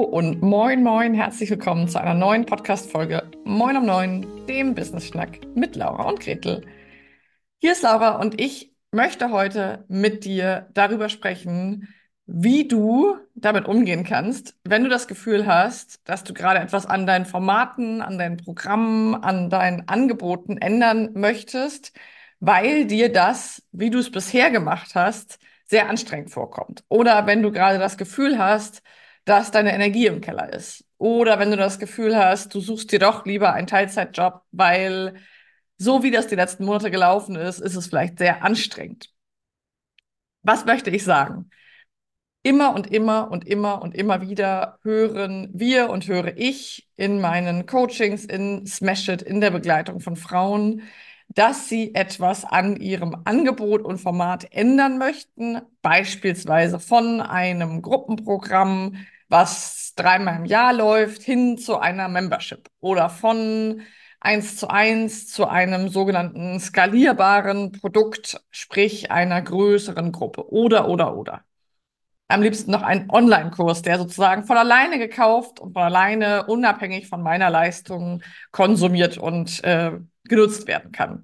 und moin, moin, herzlich willkommen zu einer neuen Podcast-Folge Moin um 9, dem Business-Schnack mit Laura und Gretel. Hier ist Laura und ich möchte heute mit dir darüber sprechen, wie du damit umgehen kannst, wenn du das Gefühl hast, dass du gerade etwas an deinen Formaten, an deinen Programmen, an deinen Angeboten ändern möchtest, weil dir das, wie du es bisher gemacht hast, sehr anstrengend vorkommt. Oder wenn du gerade das Gefühl hast, dass deine Energie im Keller ist. Oder wenn du das Gefühl hast, du suchst dir doch lieber einen Teilzeitjob, weil so wie das die letzten Monate gelaufen ist, ist es vielleicht sehr anstrengend. Was möchte ich sagen? Immer und immer und immer und immer wieder hören wir und höre ich in meinen Coachings, in Smash It, in der Begleitung von Frauen, dass sie etwas an ihrem Angebot und Format ändern möchten, beispielsweise von einem Gruppenprogramm, was dreimal im Jahr läuft, hin zu einer Membership oder von 1:1 zu einem sogenannten skalierbaren Produkt, sprich einer größeren Gruppe oder. Am liebsten noch einen Online-Kurs, der sozusagen von alleine gekauft und von alleine unabhängig von meiner Leistung konsumiert und genutzt werden kann.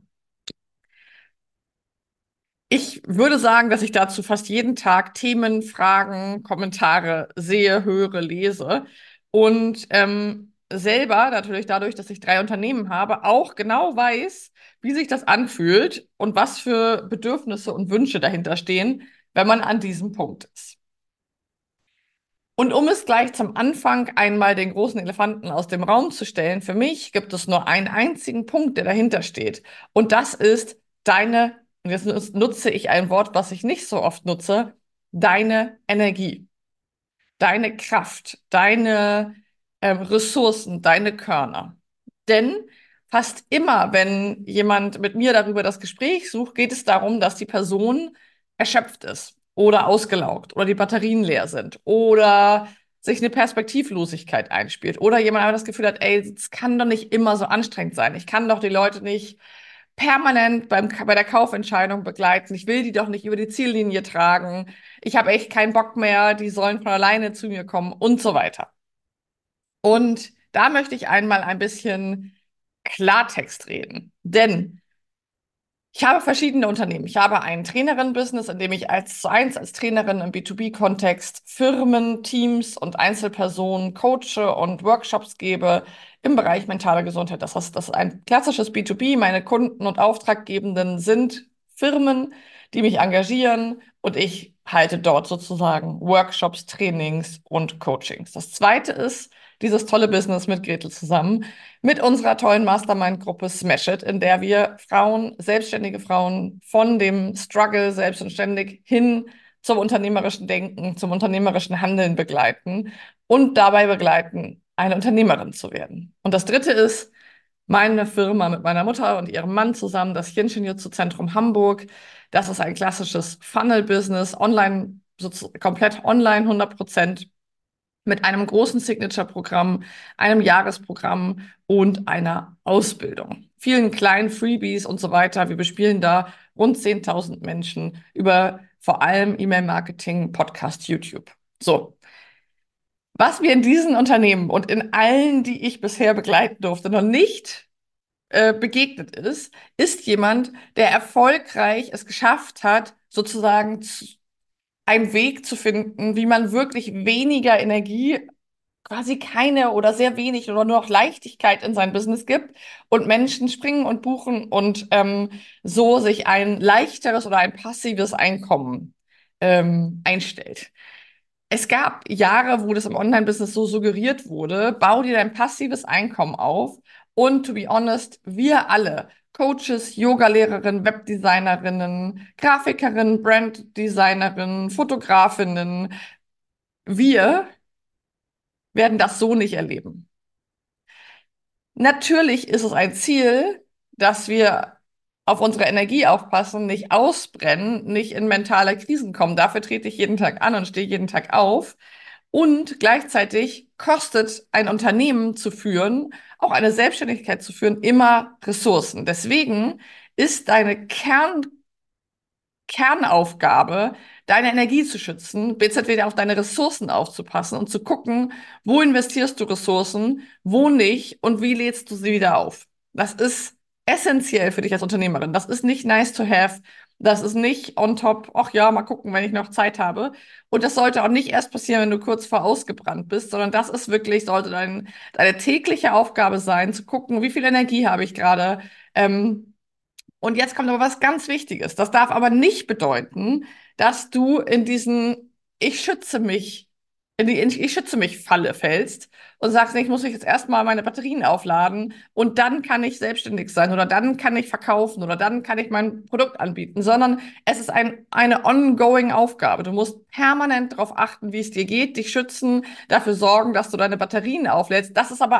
Ich würde sagen, dass ich dazu fast jeden Tag Themen, Fragen, Kommentare sehe, höre, lese und selber natürlich dadurch, dass ich 3 Unternehmen habe, auch genau weiß, wie sich das anfühlt und was für Bedürfnisse und Wünsche dahinter stehen, wenn man an diesem Punkt ist. Und um es gleich zum Anfang einmal den großen Elefanten aus dem Raum zu stellen, für mich gibt es nur einen einzigen Punkt, der dahinter steht. Und das ist deine, und jetzt nutze ich ein Wort, was ich nicht so oft nutze, deine Energie, deine Kraft, deine Ressourcen, deine Körner. Denn fast immer, wenn jemand mit mir darüber das Gespräch sucht, geht es darum, dass die Person erschöpft ist oder ausgelaugt oder die Batterien leer sind oder sich eine Perspektivlosigkeit einspielt oder jemand aber das Gefühl hat, ey, es kann doch nicht immer so anstrengend sein. Ich kann doch die Leute nicht permanent bei der Kaufentscheidung begleiten. Ich will die doch nicht über die Ziellinie tragen. Ich habe echt keinen Bock mehr. Die sollen von alleine zu mir kommen und so weiter. Und da möchte ich einmal ein bisschen Klartext reden. Denn ich habe verschiedene Unternehmen. Ich habe ein Trainerin-Business, in dem ich als Trainerin im B2B-Kontext Firmen, Teams und Einzelpersonen coache und Workshops gebe im Bereich mentale Gesundheit. Das ist ein klassisches B2B. Meine Kunden und Auftraggebenden sind Firmen, die mich engagieren und ich halte dort sozusagen Workshops, Trainings und Coachings. Das zweite ist dieses tolle Business mit Gretel zusammen mit unserer tollen Mastermind-Gruppe Smash It, in der wir Frauen, selbstständige Frauen von dem Struggle selbstständig hin zum unternehmerischen Denken, zum unternehmerischen Handeln begleiten und dabei begleiten, eine Unternehmerin zu werden. Und das dritte ist meine Firma mit meiner Mutter und ihrem Mann zusammen, das Jinshin-Jutsu Zentrum Hamburg. Das ist ein klassisches Funnel-Business, online, komplett online, 100% mit einem großen Signature-Programm, einem Jahresprogramm und einer Ausbildung. Vielen kleinen Freebies und so weiter. Wir bespielen da rund 10.000 Menschen über vor allem E-Mail-Marketing, Podcast, YouTube. So, was mir in diesen Unternehmen und in allen, die ich bisher begleiten durfte, noch nicht begegnet ist jemand, der erfolgreich es geschafft hat, sozusagen einen Weg zu finden, wie man wirklich weniger Energie, quasi keine oder sehr wenig oder nur noch Leichtigkeit in sein Business gibt und Menschen springen und buchen und so sich ein leichteres oder ein passives Einkommen einstellt. Es gab Jahre, wo das im Online-Business so suggeriert wurde, bau dir dein passives Einkommen auf. Und to be honest, wir alle, Coaches, Yogalehrerinnen, Webdesignerinnen, Grafikerinnen, Branddesignerinnen, Fotografinnen, wir werden das so nicht erleben. Natürlich ist es ein Ziel, dass wir auf unsere Energie aufpassen, nicht ausbrennen, nicht in mentale Krisen kommen. Dafür trete ich jeden Tag an und stehe jeden Tag auf. Und gleichzeitig kostet ein Unternehmen zu führen, auch eine Selbstständigkeit zu führen, immer Ressourcen. Deswegen ist deine Kernaufgabe, deine Energie zu schützen, beziehungsweise auf deine Ressourcen aufzupassen und zu gucken, wo investierst du Ressourcen, wo nicht und wie lädst du sie wieder auf. Das ist essentiell für dich als Unternehmerin. Das ist nicht nice to have. Das ist nicht on top, ach ja, mal gucken, wenn ich noch Zeit habe. Und das sollte auch nicht erst passieren, wenn du kurz vor ausgebrannt bist, sondern das ist wirklich, sollte deine tägliche Aufgabe sein, zu gucken, wie viel Energie habe ich gerade, und jetzt kommt aber was ganz Wichtiges. Das darf aber nicht bedeuten, dass du in diesen Ich schütze mich, in die Ich schütze mich Falle fällst und sagst, nee, ich muss mich jetzt erstmal meine Batterien aufladen und dann kann ich selbstständig sein oder dann kann ich verkaufen oder dann kann ich mein Produkt anbieten, sondern es ist eine ongoing Aufgabe. Du musst permanent darauf achten, wie es dir geht, dich schützen, dafür sorgen, dass du deine Batterien auflädst. Das ist aber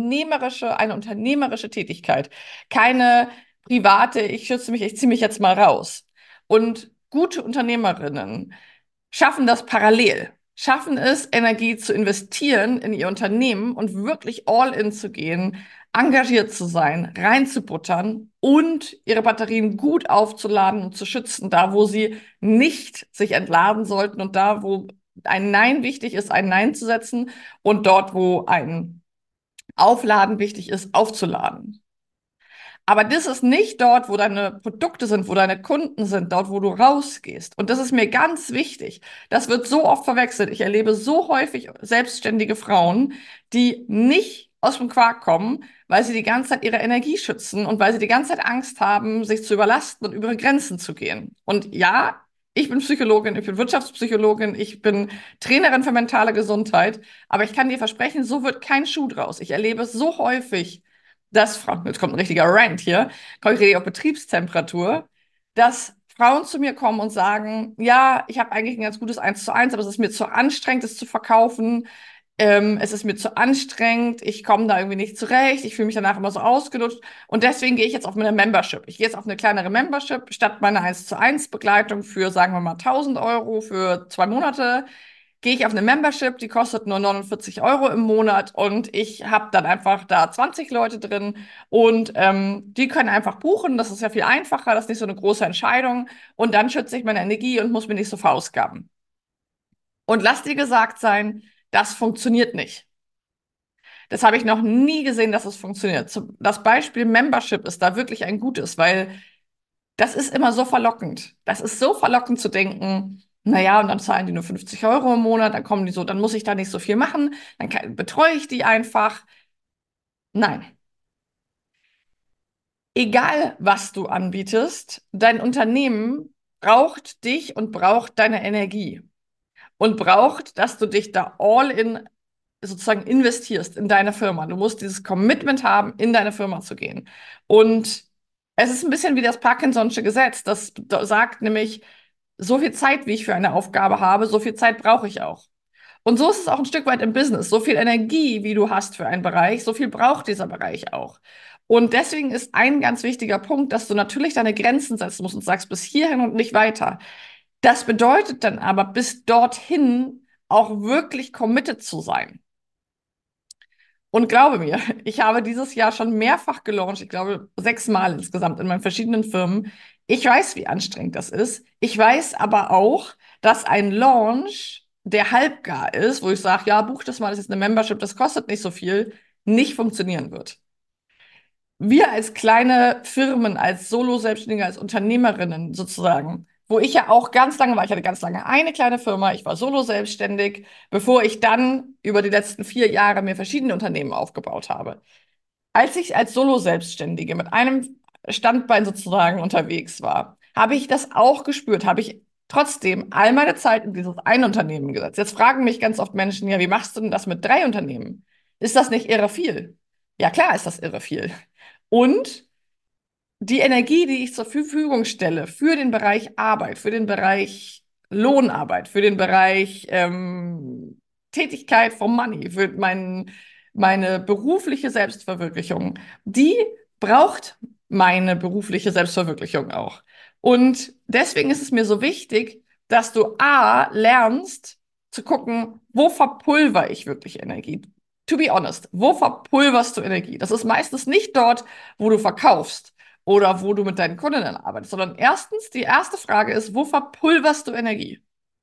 eine unternehmerische Tätigkeit. Keine private, ich schütze mich, ich ziehe mich jetzt mal raus. Und gute Unternehmerinnen schaffen das parallel, schaffen es, Energie zu investieren in ihr Unternehmen und wirklich all in zu gehen, engagiert zu sein, reinzubuttern und ihre Batterien gut aufzuladen und zu schützen, da wo sie nicht sich entladen sollten und da wo ein Nein wichtig ist, ein Nein zu setzen und dort, wo ein Aufladen wichtig ist, aufzuladen. Aber das ist nicht dort, wo deine Produkte sind, wo deine Kunden sind, dort, wo du rausgehst. Und das ist mir ganz wichtig. Das wird so oft verwechselt. Ich erlebe so häufig selbstständige Frauen, die nicht aus dem Quark kommen, weil sie die ganze Zeit ihre Energie schützen und weil sie die ganze Zeit Angst haben, sich zu überlasten und über Grenzen zu gehen. Und ja, ich bin Psychologin, ich bin Wirtschaftspsychologin, ich bin Trainerin für mentale Gesundheit, aber ich kann dir versprechen, so wird kein Schuh draus. Ich erlebe es so häufig, dass Frauen, jetzt kommt ein richtiger Rant hier, komme ich richtig auf Betriebstemperatur, dass Frauen zu mir kommen und sagen, ja, ich habe eigentlich ein ganz gutes 1:1, aber es ist mir zu anstrengend, es zu verkaufen. Es ist mir zu anstrengend, ich komme da irgendwie nicht zurecht, ich fühle mich danach immer so ausgelutscht und deswegen gehe ich jetzt auf eine Membership. Ich gehe jetzt auf eine kleinere Membership statt meiner 1:1 Begleitung für, sagen wir mal, 1.000 € für 2 Monate gehe ich auf eine Membership, die kostet nur 49 € im Monat und ich habe dann einfach da 20 Leute drin und die können einfach buchen. Das ist ja viel einfacher, das ist nicht so eine große Entscheidung und dann schütze ich meine Energie und muss mir nicht so verausgaben. Und lass dir gesagt sein, das funktioniert nicht. Das habe ich noch nie gesehen, dass es funktioniert. Das Beispiel Membership ist da wirklich ein gutes, weil das ist immer so verlockend. Das ist so verlockend zu denken, naja, und dann zahlen die nur 50 € im Monat, dann kommen die so, dann muss ich da nicht so viel machen, betreue ich die einfach. Nein. Egal, was du anbietest, dein Unternehmen braucht dich und braucht deine Energie und braucht, dass du dich da all in sozusagen investierst in deine Firma. Du musst dieses Commitment haben, in deine Firma zu gehen. Und es ist ein bisschen wie das Parkinson'sche Gesetz. Das sagt nämlich, so viel Zeit, wie ich für eine Aufgabe habe, so viel Zeit brauche ich auch. Und so ist es auch ein Stück weit im Business. So viel Energie, wie du hast für einen Bereich, so viel braucht dieser Bereich auch. Und deswegen ist ein ganz wichtiger Punkt, dass du natürlich deine Grenzen setzen musst und sagst, bis hierhin und nicht weiter. Das bedeutet dann aber, bis dorthin auch wirklich committed zu sein. Und glaube mir, ich habe dieses Jahr schon mehrfach gelauncht, ich glaube 6-mal insgesamt in meinen verschiedenen Firmen. Ich weiß, wie anstrengend das ist. Ich weiß aber auch, dass ein Launch, der halbgar ist, wo ich sage, ja, buch das mal, das ist eine Membership, das kostet nicht so viel, nicht funktionieren wird. Wir als kleine Firmen, als Solo-Selbstständige, als Unternehmerinnen sozusagen, wo ich ja auch ganz lange war, ich hatte ganz lange eine kleine Firma, ich war Solo-Selbstständig, bevor ich dann über die letzten 4 Jahre mir verschiedene Unternehmen aufgebaut habe. Als ich als Solo-Selbstständige mit einem Standbein sozusagen unterwegs war, habe ich das auch gespürt, habe ich trotzdem all meine Zeit in dieses ein Unternehmen gesetzt. Jetzt fragen mich ganz oft Menschen, ja, wie machst du denn das mit 3 Unternehmen? Ist das nicht irre viel? Ja, klar ist das irre viel. Und die Energie, die ich zur Verfügung stelle für den Bereich Arbeit, für den Bereich Lohnarbeit, für den Bereich Tätigkeit for Money, für meine berufliche Selbstverwirklichung, die braucht meine berufliche Selbstverwirklichung auch. Und deswegen ist es mir so wichtig, dass du A, lernst zu gucken, wo verpulver ich wirklich Energie? To be honest, wo verpulverst du Energie? Das ist meistens nicht dort, wo du verkaufst oder wo du mit deinen Kundinnen arbeitest, sondern erstens, die erste Frage ist, wo verpulverst du Energie?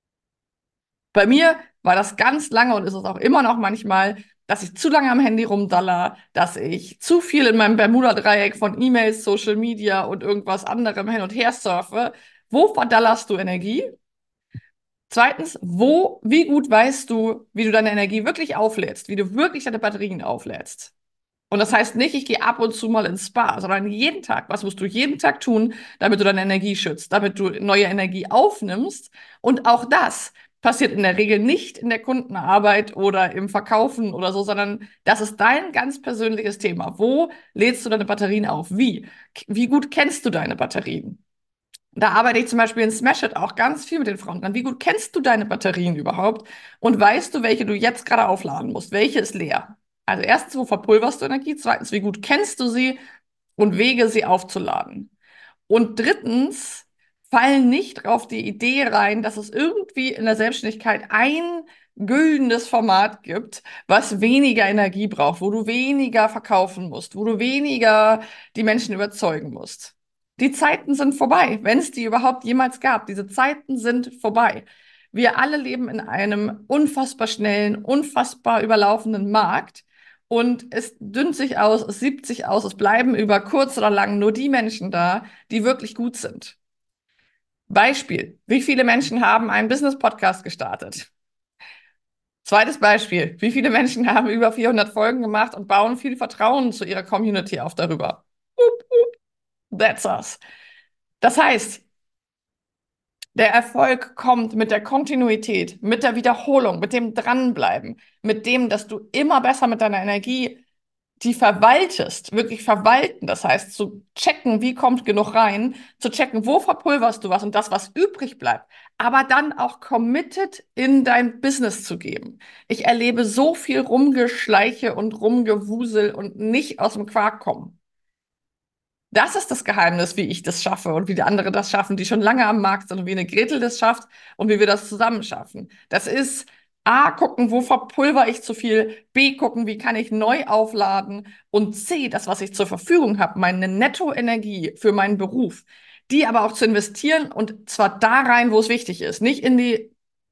Bei mir war das ganz lange und ist es auch immer noch manchmal, dass ich zu lange am Handy rumdaller, dass ich zu viel in meinem Bermuda-Dreieck von E-Mails, Social Media und irgendwas anderem hin und her surfe. Wo verdallerst du Energie? Zweitens, wie gut weißt du, wie du deine Energie wirklich auflädst, wie du wirklich deine Batterien auflädst? Und das heißt nicht, ich gehe ab und zu mal ins Spa, sondern jeden Tag. Was musst du jeden Tag tun, damit du deine Energie schützt, damit du neue Energie aufnimmst? Und auch das passiert in der Regel nicht in der Kundenarbeit oder im Verkaufen oder so, sondern das ist dein ganz persönliches Thema. Wo lädst du deine Batterien auf? Wie? Wie gut kennst du deine Batterien? Da arbeite ich zum Beispiel in Smash It auch ganz viel mit den Frauen dran. Wie gut kennst du deine Batterien überhaupt? Und weißt du, welche du jetzt gerade aufladen musst? Welche ist leer? Also erstens, wo verpulverst du Energie? Zweitens, wie gut kennst du sie und Wege, sie aufzuladen? Und drittens, fallen nicht auf die Idee rein, dass es irgendwie in der Selbstständigkeit ein güldenes Format gibt, was weniger Energie braucht, wo du weniger verkaufen musst, wo du weniger die Menschen überzeugen musst. Die Zeiten sind vorbei, wenn es die überhaupt jemals gab. Diese Zeiten sind vorbei. Wir alle leben in einem unfassbar schnellen, unfassbar überlaufenden Markt. Und es dünnt sich aus, es siebt sich aus, es bleiben über kurz oder lang nur die Menschen da, die wirklich gut sind. Beispiel, wie viele Menschen haben einen Business-Podcast gestartet? Zweites Beispiel, wie viele Menschen haben über 400 Folgen gemacht und bauen viel Vertrauen zu ihrer Community auf darüber? That's us. Das heißt, der Erfolg kommt mit der Kontinuität, mit der Wiederholung, mit dem Dranbleiben, mit dem, dass du immer besser mit deiner Energie die verwaltest, wirklich verwalten. Das heißt, zu checken, wie kommt genug rein, zu checken, wo verpulverst du was und das, was übrig bleibt, aber dann auch committed in dein Business zu geben. Ich erlebe so viel Rumgeschleiche und Rumgewusel und nicht aus dem Quark kommen. Das ist das Geheimnis, wie ich das schaffe und wie die anderen das schaffen, die schon lange am Markt sind und wie eine Gretel das schafft und wie wir das zusammen schaffen. Das ist A, gucken, wo verpulver ich zu viel, B, gucken, wie kann ich neu aufladen und C, das, was ich zur Verfügung habe, meine Nettoenergie für meinen Beruf, die aber auch zu investieren und zwar da rein, wo es wichtig ist, nicht in die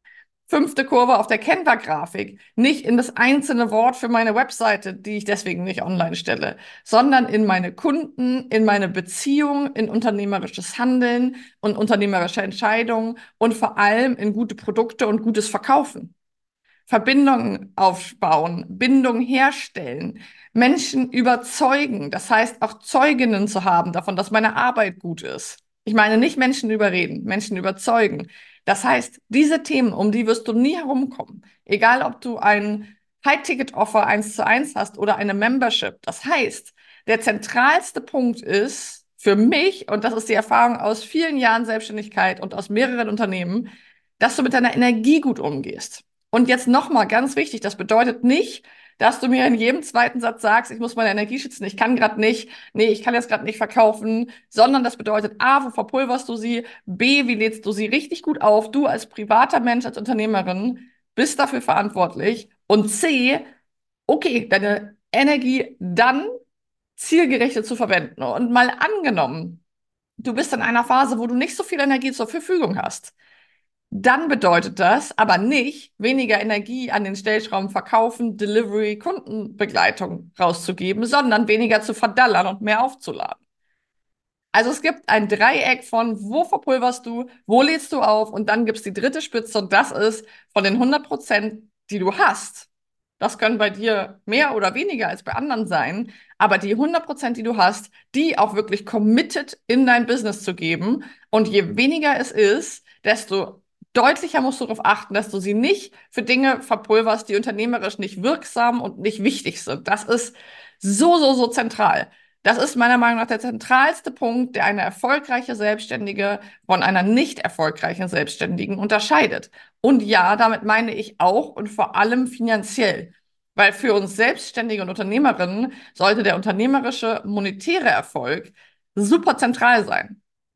fünfte Kurve auf der Canva-Grafik, nicht in das einzelne Wort für meine Webseite, die ich deswegen nicht online stelle, sondern in meine Kunden, in meine Beziehung, in unternehmerisches Handeln und unternehmerische Entscheidungen und vor allem in gute Produkte und gutes Verkaufen. Verbindungen aufbauen, Bindung herstellen, Menschen überzeugen. Das heißt, auch Zeuginnen zu haben davon, dass meine Arbeit gut ist. Ich meine nicht Menschen überreden, Menschen überzeugen. Das heißt, diese Themen, um die wirst du nie herumkommen. Egal, ob du ein High-Ticket-Offer 1:1 hast oder eine Membership. Das heißt, der zentralste Punkt ist für mich, und das ist die Erfahrung aus vielen Jahren Selbstständigkeit und aus mehreren Unternehmen, dass du mit deiner Energie gut umgehst. Und jetzt nochmal ganz wichtig, das bedeutet nicht, dass du mir in jedem zweiten Satz sagst, ich muss meine Energie schützen, ich kann gerade nicht, nee, ich kann jetzt gerade nicht verkaufen, sondern das bedeutet A, wo verpulverst du sie, B, wie lädst du sie richtig gut auf, du als privater Mensch, als Unternehmerin bist dafür verantwortlich und C, okay, deine Energie dann zielgerichtet zu verwenden und mal angenommen, du bist in einer Phase, wo du nicht so viel Energie zur Verfügung hast. Dann bedeutet das aber nicht, weniger Energie an den Stellschrauben verkaufen, Delivery, Kundenbegleitung rauszugeben, sondern weniger zu verdallern und mehr aufzuladen. Also es gibt ein Dreieck von, wo verpulverst du, wo lädst du auf und dann gibt es die dritte Spitze und das ist von den 100%, die du hast. Das können bei dir mehr oder weniger als bei anderen sein, aber die 100%, die du hast, die auch wirklich committed in dein Business zu geben. Und je weniger es ist, desto deutlicher musst du darauf achten, dass du sie nicht für Dinge verpulverst, die unternehmerisch nicht wirksam und nicht wichtig sind. Das ist so, so, so zentral. Das ist meiner Meinung nach der zentralste Punkt, der eine erfolgreiche Selbstständige von einer nicht erfolgreichen Selbstständigen unterscheidet. Und ja, damit meine ich auch und vor allem finanziell. Weil für uns Selbstständige und Unternehmerinnen sollte der unternehmerische, monetäre Erfolg super zentral sein.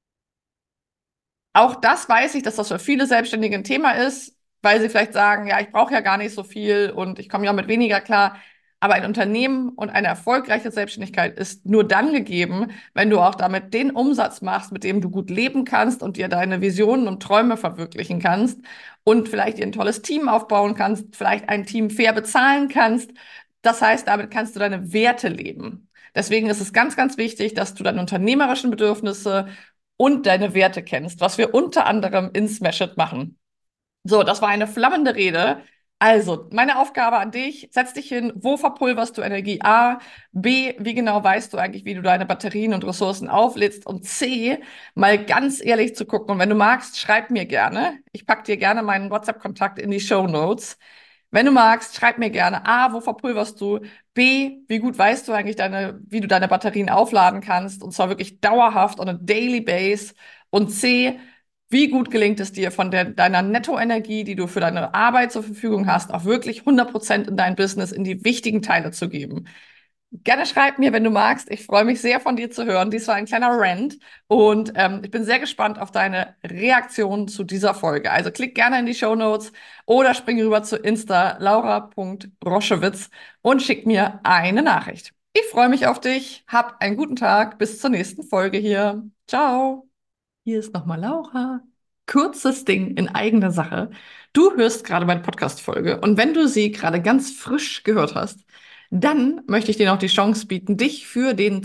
Auch das weiß ich, dass das für viele Selbstständige ein Thema ist, weil sie vielleicht sagen, ja, ich brauche ja gar nicht so viel und ich komme ja mit weniger klar. Aber ein Unternehmen und eine erfolgreiche Selbstständigkeit ist nur dann gegeben, wenn du auch damit den Umsatz machst, mit dem du gut leben kannst und dir deine Visionen und Träume verwirklichen kannst und vielleicht dir ein tolles Team aufbauen kannst, vielleicht ein Team fair bezahlen kannst. Das heißt, damit kannst du deine Werte leben. Deswegen ist es ganz, ganz wichtig, dass du deine unternehmerischen Bedürfnisse und deine Werte kennst, was wir unter anderem in Smash It machen. So, das war eine flammende Rede. Also, meine Aufgabe an dich, setz dich hin, wo verpulverst du Energie? A, B, wie genau weißt du eigentlich, wie du deine Batterien und Ressourcen auflädst? Und C, mal ganz ehrlich zu gucken. Und wenn du magst, schreib mir gerne. Ich packe dir gerne meinen WhatsApp-Kontakt in die Show Notes. Wenn du magst, schreib mir gerne A, wo verpulverst du? B, wie gut weißt du eigentlich wie du deine Batterien aufladen kannst? Und zwar wirklich dauerhaft on a daily base. Und C, wie gut gelingt es dir, von deiner Nettoenergie, die du für deine Arbeit zur Verfügung hast, auch wirklich 100% in dein Business, in die wichtigen Teile zu geben? Gerne schreib mir, wenn du magst. Ich freue mich sehr, von dir zu hören. Dies war ein kleiner Rant und ich bin sehr gespannt auf deine Reaktion zu dieser Folge. Also klick gerne in die Show Notes oder spring rüber zu Insta laura.roschewitz und schick mir eine Nachricht. Ich freue mich auf dich. Hab einen guten Tag. Bis zur nächsten Folge hier. Ciao. Hier ist nochmal Laura. Kurzes Ding in eigener Sache. Du hörst gerade meine Podcast-Folge und wenn du sie gerade ganz frisch gehört hast, dann möchte ich dir noch die Chance bieten, dich für den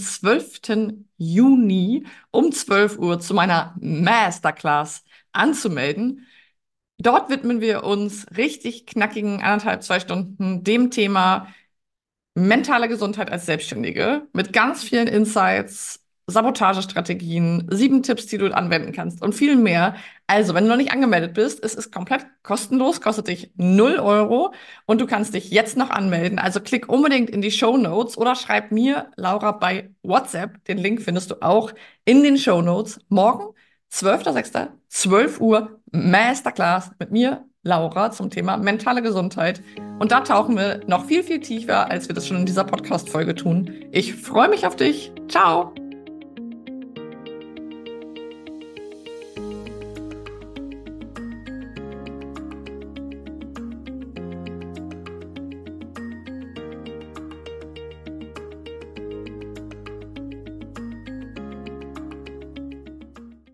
12. Juni um 12 Uhr zu meiner Masterclass anzumelden. Dort widmen wir uns richtig knackigen 1,5, 2 Stunden dem Thema mentale Gesundheit als Selbstständige mit ganz vielen Insights, Sabotagestrategien, 7 Tipps, die du anwenden kannst und viel mehr. Also, wenn du noch nicht angemeldet bist, es ist komplett kostenlos, kostet dich 0 € und du kannst dich jetzt noch anmelden. Also klick unbedingt in die Show Notes oder schreib mir, Laura, bei WhatsApp. Den Link findest du auch in den Show Notes. Morgen, 12.06., 12 Uhr, Masterclass mit mir, Laura, zum Thema mentale Gesundheit. Und da tauchen wir noch viel, viel tiefer, als wir das schon in dieser Podcast-Folge tun. Ich freue mich auf dich. Ciao!